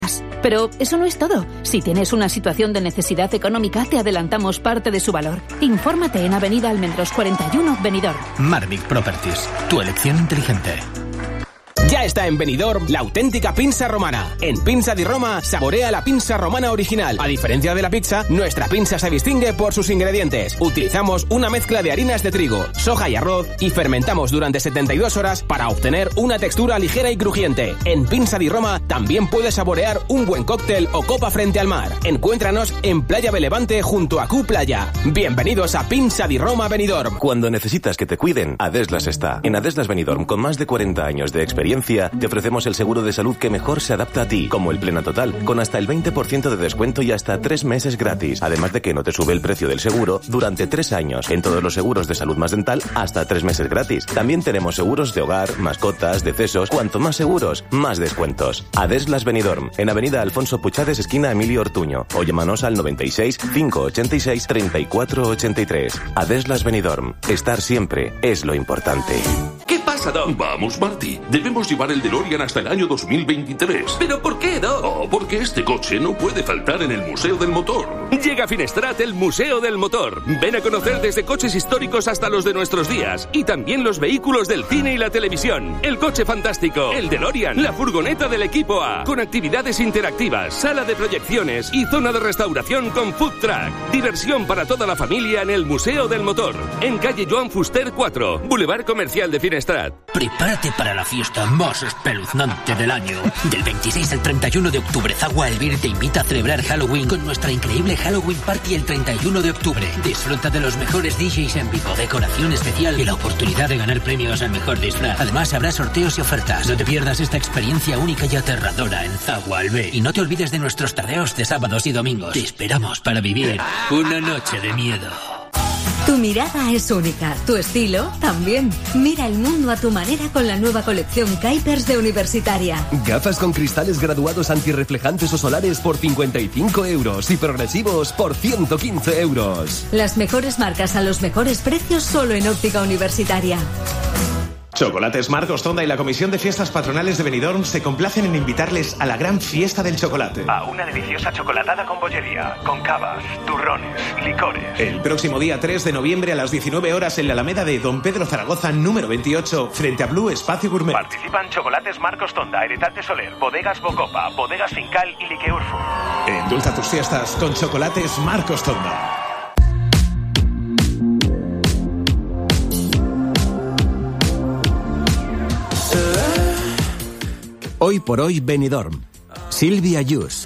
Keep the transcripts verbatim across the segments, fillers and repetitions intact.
Pero eso no es todo. Si tienes una situación de necesidad económica, te adelantamos parte de su valor. Infórmate en Avenida Almendros cuarenta y uno, Benidorm. Marvic Properties, tu elección inteligente. Ya está en Benidorm la auténtica pinza romana. En Pinza di Roma, saborea la pinza romana original. A diferencia de la pizza, nuestra pinza se distingue por sus ingredientes. Utilizamos una mezcla de harinas de trigo, soja y arroz y fermentamos durante setenta y dos horas para obtener una textura ligera y crujiente. En Pinza di Roma también puedes saborear un buen cóctel o copa frente al mar. Encuéntranos en Playa Belevante junto a Q Playa. Bienvenidos a Pinza di Roma Benidorm. Cuando necesitas que te cuiden, Adeslas está. En Adeslas Benidorm, con más de cuarenta años de experiencia, te ofrecemos el seguro de salud que mejor se adapta a ti, como el Plena Total, con hasta el veinte por ciento de descuento y hasta tres meses gratis. Además de que no te sube el precio del seguro durante tres años. En todos los seguros de salud más dental, hasta tres meses gratis. También tenemos seguros de hogar, mascotas, decesos. Cuanto más seguros, más descuentos. Adeslas Benidorm, en Avenida Alfonso Puchades, esquina Emilio Ortuño. O llámanos al noventa y seis, cinco ochenta y seis, treinta y cuatro ochenta y tres. Adeslas Benidorm. Estar siempre es lo importante. ¿Qué pasa, Doc? Vamos, Marty. Debemos llevar el DeLorean hasta el año dos mil veintitrés. ¿Pero por qué, Doc? Oh, porque este coche no puede faltar en el Museo del Motor. Llega a Finestrat el Museo del Motor. Ven a conocer desde coches históricos hasta los de nuestros días. Y también los vehículos del cine y la televisión. El coche fantástico, el DeLorean, la furgoneta del equipo A. Con actividades interactivas, sala de proyecciones y zona de restauración con food truck. Diversión para toda la familia en el Museo del Motor. En calle Joan Fuster cuatro, Boulevard Comercial de Finestrat. Prepárate para la fiesta más espeluznante del año. Del veintiséis al treinta y uno de octubre, Zagua Elvir te invita a celebrar Halloween con nuestra increíble Halloween Party el treinta y uno de octubre. Disfruta de los mejores D Js en vivo, decoración especial y la oportunidad de ganar premios al mejor disfraz. Además, habrá sorteos y ofertas. No te pierdas esta experiencia única y aterradora en Zagua Elvir. Y no te olvides de nuestros tardeos de sábados y domingos. Te esperamos para vivir una noche de miedo. Tu mirada es única, tu estilo también. Mira el mundo a tu manera con la nueva colección Kuipers de Universitaria. Gafas con cristales graduados antirreflejantes o solares por cincuenta y cinco euros y progresivos por ciento quince euros. Las mejores marcas a los mejores precios solo en Óptica Universitaria. Chocolates Marcos Tonda y la Comisión de Fiestas Patronales de Benidorm se complacen en invitarles a la gran fiesta del chocolate. A una deliciosa chocolatada con bollería, con cavas, turrones, licores. El próximo día tres de noviembre a las diecinueve horas en la Alameda de Don Pedro Zaragoza, número veintiocho, frente a Blue Espacio Gourmet. Participan Chocolates Marcos Tonda, Heretate Soler, Bodegas Bocopa, Bodegas Fincal y Liqueurfo. Endulza tus fiestas con Chocolates Marcos Tonda. Hoy por hoy Benidorm. Silvia Yus.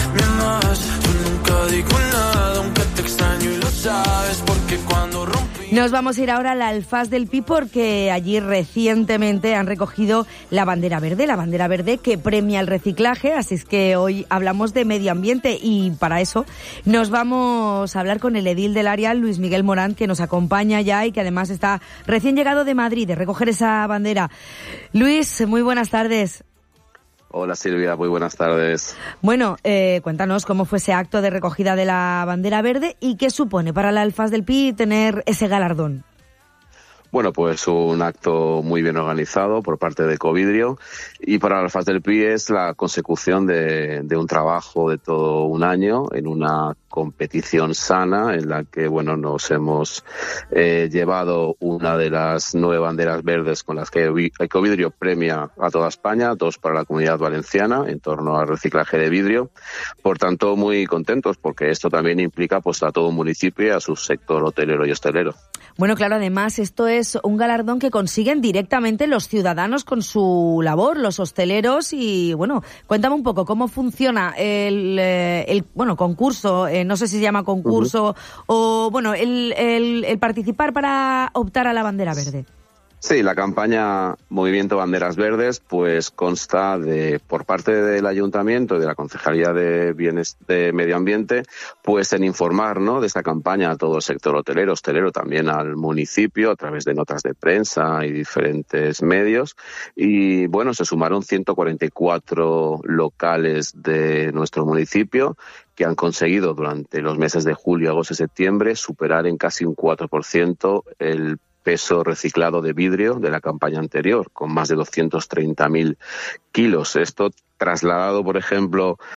Nos vamos a ir ahora al Alfaz del Pi porque allí recientemente han recogido la bandera verde, la bandera verde que premia el reciclaje, así es que hoy hablamos de medio ambiente y para eso nos vamos a hablar con el edil del área, Luis Miguel Morán, que nos acompaña ya y que además está recién llegado de Madrid de recoger esa bandera. Luis, muy buenas tardes. Hola Silvia, muy buenas tardes. Bueno, eh, cuéntanos cómo fue ese acto de recogida de la bandera verde y qué supone para el Alfaz del Pi tener ese galardón. Bueno, pues un acto muy bien organizado por parte de Ecovidrio y para el Alfaz del Pi es la consecución de, de un trabajo de todo un año en una competición sana en la que, bueno, nos hemos eh, llevado una de las nueve banderas verdes con las que Ecovidrio premia a toda España, dos para la Comunidad Valenciana en torno al reciclaje de vidrio. Por tanto, muy contentos porque esto también implica pues a todo un municipio y a su sector hotelero y hostelero. Bueno, claro, además esto es un galardón que consiguen directamente los ciudadanos con su labor, los hosteleros y, bueno, cuéntame un poco cómo funciona el, el bueno, concurso, eh, no sé si se llama concurso, uh-huh. o, bueno, el, el, el participar para optar a la bandera verde. Sí, la campaña Movimiento Banderas Verdes pues consta de, por parte del Ayuntamiento y de la Concejalía de Bienes de Medio Ambiente, pues en informar, ¿no?, de esta campaña a todo el sector hotelero, hostelero, también al municipio a través de notas de prensa y diferentes medios. Y bueno, se sumaron ciento cuarenta y cuatro locales de nuestro municipio que han conseguido durante los meses de julio, agosto y septiembre superar en casi un cuatro por ciento el peso reciclado de vidrio de la campaña anterior, con más de doscientos treinta mil kilos. Esto trasladado, por ejemplo,